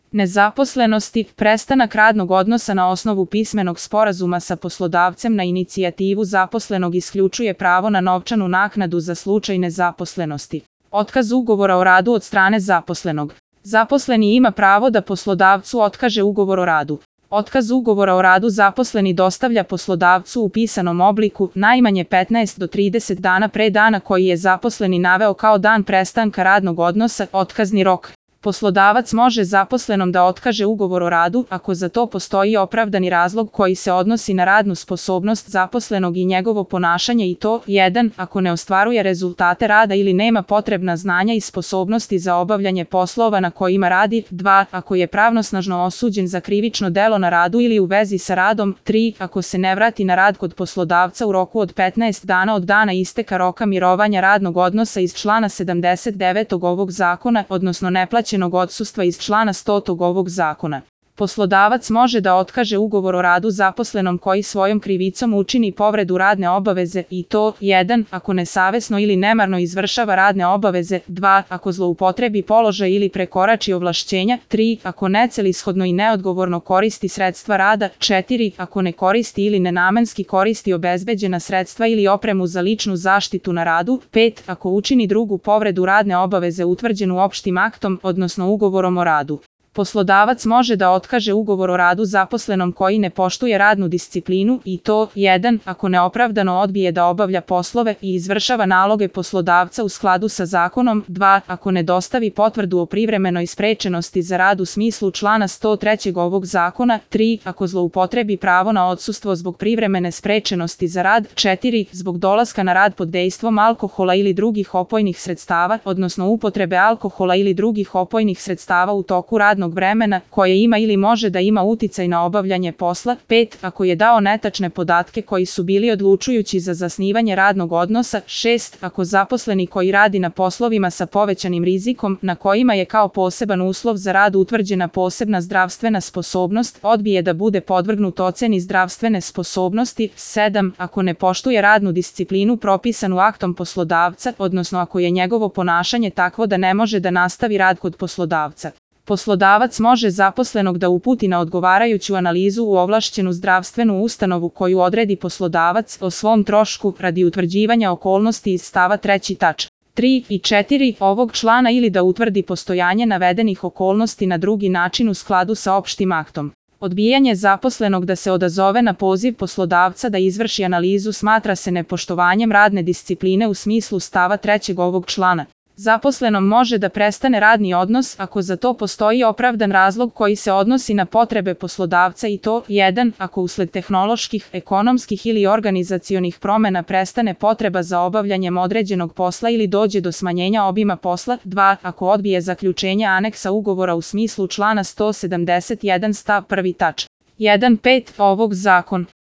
nezaposlenosti, prestanak radnog odnosa na osnovu pismenog sporazuma sa poslodavcem na inicijativu zaposlenog isključuje pravo na novčanu naknadu za slučaj nezaposlenosti. Otkaz ugovora o radu od strane zaposlenog. Zaposleni ima pravo da poslodavcu otkaže ugovor o radu. Otkaz ugovora o radu zaposleni dostavlja poslodavcu u pisanom obliku najmanje 15 do 30 dana pre dana koji je zaposleni naveo kao dan prestanka radnog odnosa, otkazni rok. Poslodavac može zaposlenom da otkaže ugovor o radu ako za to postoji opravdani razlog koji se odnosi na radnu sposobnost zaposlenog i njegovo ponašanje i to 1. Ako ne ostvaruje rezultate rada ili nema potrebna znanja i sposobnosti za obavljanje poslova na kojima radi, 2. Ako je pravnosnažno osuđen za krivično delo na radu ili u vezi sa radom, 3. Ako se ne vrati na rad kod poslodavca u roku od 15 dana od dana isteka roka mirovanja radnog odnosa iz člana 79. ovog zakona, odnosno neplaćenog odsustva iz člana 100. ovog zakona. Poslodavac može da otkaže ugovor o radu zaposlenom koji svojom krivicom učini povredu radne obaveze i to 1. Ako nesavesno ili nemarno izvršava radne obaveze, 2. Ako zloupotrebi položaj ili prekorači ovlašćenja, 3. Ako necelishodno i neodgovorno koristi sredstva rada, 4. Ako ne koristi ili nenamenski koristi obezbeđena sredstva ili opremu za ličnu zaštitu na radu, 5. Ako učini drugu povredu radne obaveze utvrđenu opštim aktom, odnosno ugovorom o radu. Poslodavac može da otkaže ugovor o radu zaposlenom koji ne poštuje radnu disciplinu i to 1. Ako neopravdano odbije da obavlja poslove i izvršava naloge poslodavca u skladu sa zakonom, 2. Ako ne dostavi potvrdu o privremenoj sprečenosti za rad u smislu člana 103. ovog zakona, 3. Ako zloupotrebi pravo na odsustvo zbog privremene sprečenosti za rad, 4. Zbog dolaska na rad pod dejstvom alkohola ili drugih opojnih sredstava, odnosno upotrebe alkohola ili drugih opojnih sredstava u toku radnog vremena koje ima ili može da ima uticaj na obavljanje posla, 5. Ako je dao netačne podatke koji su bili odlučujući za zasnivanje radnog odnosa, 6. Ako zaposleni koji radi na poslovima sa povećanim rizikom, na kojima je kao poseban uslov za rad utvrđena posebna zdravstvena sposobnost, odbije da bude podvrgnut oceni zdravstvene sposobnosti, 7. Ako ne poštuje radnu disciplinu propisanu aktom poslodavca, odnosno ako je njegovo ponašanje takvo da ne može da nastavi rad kod poslodavca. Poslodavac može zaposlenog da uputi na odgovarajuću analizu u ovlašćenu zdravstvenu ustanovu koju odredi poslodavac o svom trošku radi utvrđivanja okolnosti iz stava 3. tač. 3. i 4. ovog člana ili da utvrdi postojanje navedenih okolnosti na drugi način u skladu sa opštim aktom. Odbijanje zaposlenog da se odazove na poziv poslodavca da izvrši analizu smatra se nepoštovanjem radne discipline u smislu stava 3. ovog člana. Zaposlenom može da prestane radni odnos ako za to postoji opravdan razlog koji se odnosi na potrebe poslodavca i to 1. Ako usled tehnoloških, ekonomskih ili organizacionih promena prestane potreba za obavljanjem određenog posla ili dođe do smanjenja obima posla, 2. Ako odbije zaključenje aneksa ugovora u smislu člana 171 stav 1. tač. 1.5. ovog zakona.